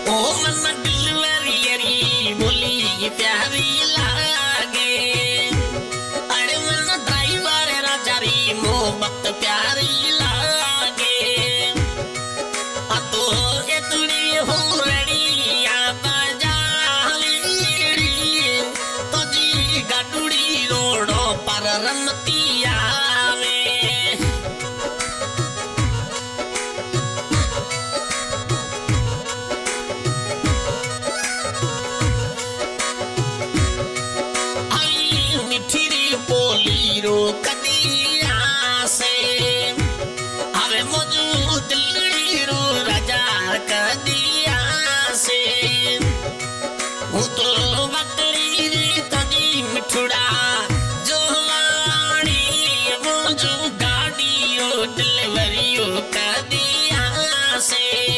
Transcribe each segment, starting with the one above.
ओ मन डिलीवरी बोली प्यारी लागे अरे मन ड्राइवर राजा री मोहब्बत प्यारी लागे आ तो इतनी हो रड़िया बजावी तो जी गाडूड़ी रोडो पर रमती आवे रो कदिया से हवे मौजूद रो राजा कदिया से वो तो बकरी रे तजी मिठुड़ा जो लाड़ी वो जो गाड़ी ओ डिलीवरी ओ कदिया से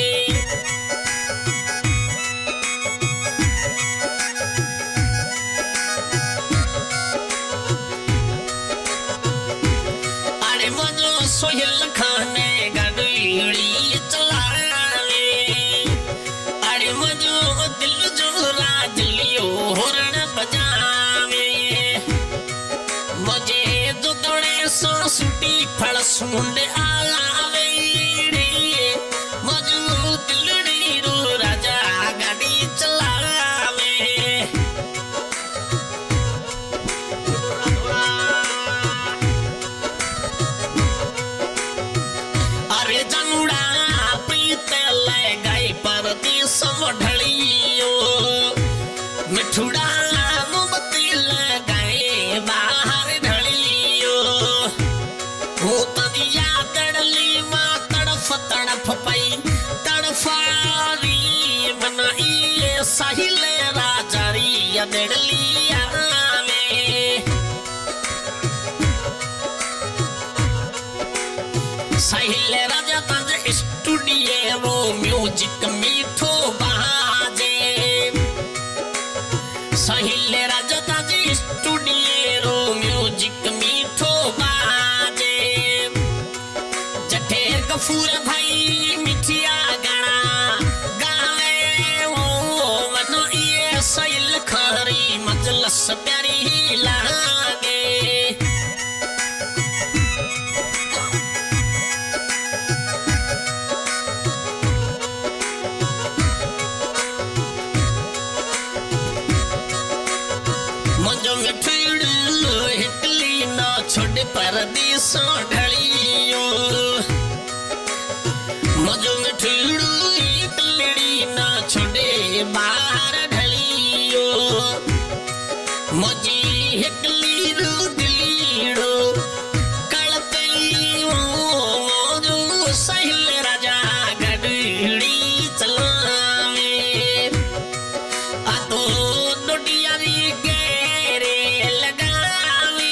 सोहेल खाने गाड़ी चलावे अरे मजो दिल जो राजलियो हरण बजावे मुझे जो दौड़े सो सुटी फल सुंड आवे रे मजो दिल रो राजा गाड़ी चलावे ढलियो मिठुड़ा मोमबत्ती लगाए बाहर ढलियो वो तदिया तड़ली माँ तड़फ पाई तड़फारी बनाई साहिल राजारी दड़लिया साहिल राजा तंज स्टूडियो म्यूजिक मीठो बाजे साहिल राजा तंज स्टूडियो म्यूजिक मीठो बाजे जठे गफूर भाई मिठिया गाना गावे वो मनो ये साहिल खरी मजलस प्यारी लागे छोड़ परदेसों ढलियो मजो में ठुड़ू एक लड़ी ना छोड़े बाहर ढलियो मजी हिकली रू दिलीड़ो कलपई मजो साहिल राजा गडड़ी चलावे आ तो डोडियारी गेरे लगावी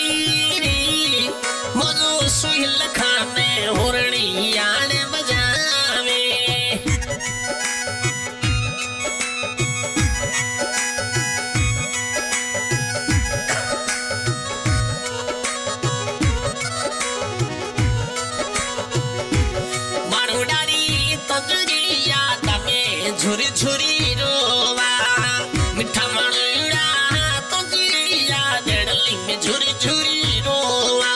मजो सुहिल खाने होरणी आने बजावे मारुडारी तजरिया तमे झुरी झुरी रोवा मिठा मारुडा तजरिया जड़ली में झुरी झुरी रोवा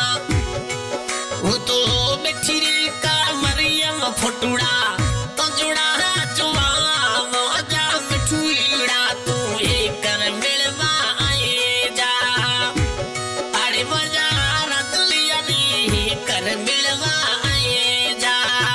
वो तो बेठिरी का मरियम फटुड़ा तो जुड़ा जुआ मौजा मिठुड़ा तू एक कर मिलवा आए जा अरे मजा रतलिया नी कर मिलवा आए जा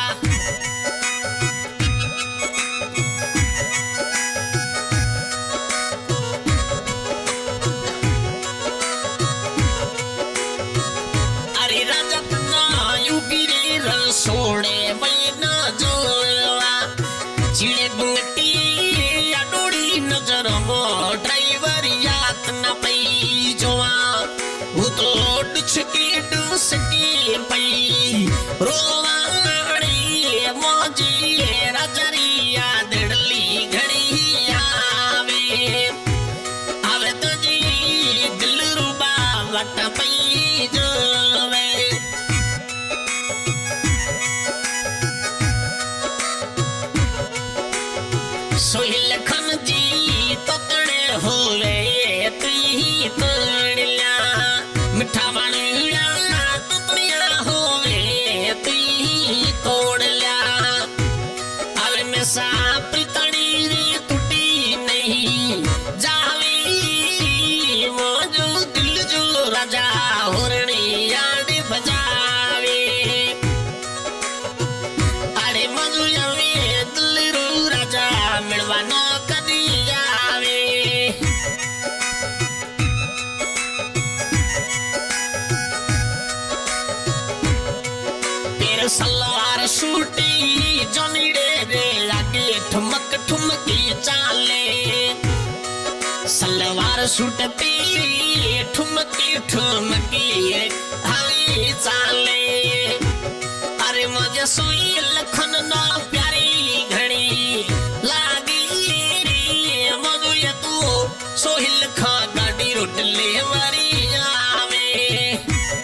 सोड़े महीना जोवा चिड़े बुंगटी या डोड़ी नजर मो ड्राइवर याद न पई जोवा वो तो डुचकी डुसकी पई रोवाड़ी मौजी राजरिया दड़ली घड़ी आवे आवे तो जी दिल रुबा वट पई जोवे सोहिल खन जी तोतड़े होवे तुही तोड़ल्या मिठा बनड़ा तोतड़िया होवे तुही तोड़ल्या अरे में साप तड़ी रे टूटी नहीं जावे वो जो दिल जो राजा होरणी याद बजावे अरे मजू जावे दिल रू राजा मिलवाना कदी जावे तेरे सलवार सूटी जोनीड़े रे लागे ठुमक ठुमकी चाले सलवार सूट पे ठुमकी ठुमकी हवी चाले अरे मुझे सोई लखन ना प्यारी घड़ी लागी रे मुझे तू सोहिल खा गाड़ी रोटले मारी आवे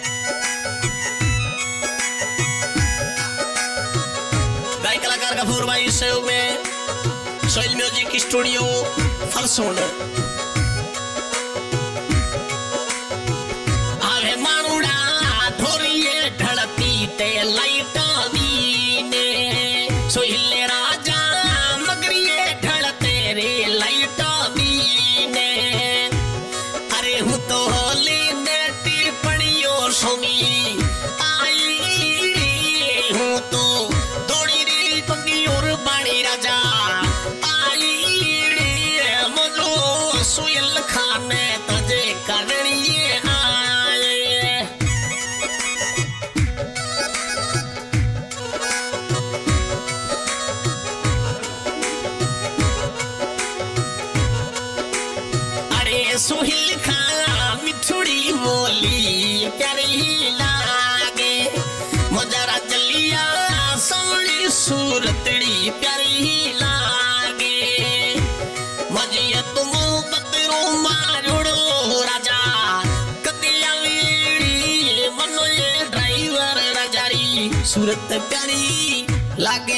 गायक कलाकार गफूर भाई सेव में सोहिल म्यूजिक स्टूडियो फरसोन आवे मानुड़ा थोड़िए ढड़ती ते लाइट दीने सोहिले राजा मगरिए ढड़ते रे लाइट दीने अरे हूँ तो होली नेटी पड़ियो सोमी आई हूँ तो थोड़ी री पगी और बाणी राजा आई मुझो सोयल खाने तजे करनिए आए सोहिल खा मिठुड़ी बोली प्यारी लागे मजरा जलिया सोनी सूरतड़ी प्यारी लागे मजिया तुम बतरो मारुड़ो राजा कदिया वीड़ी मनो ये ड्राइवर राजारी सूरत प्यारी लागे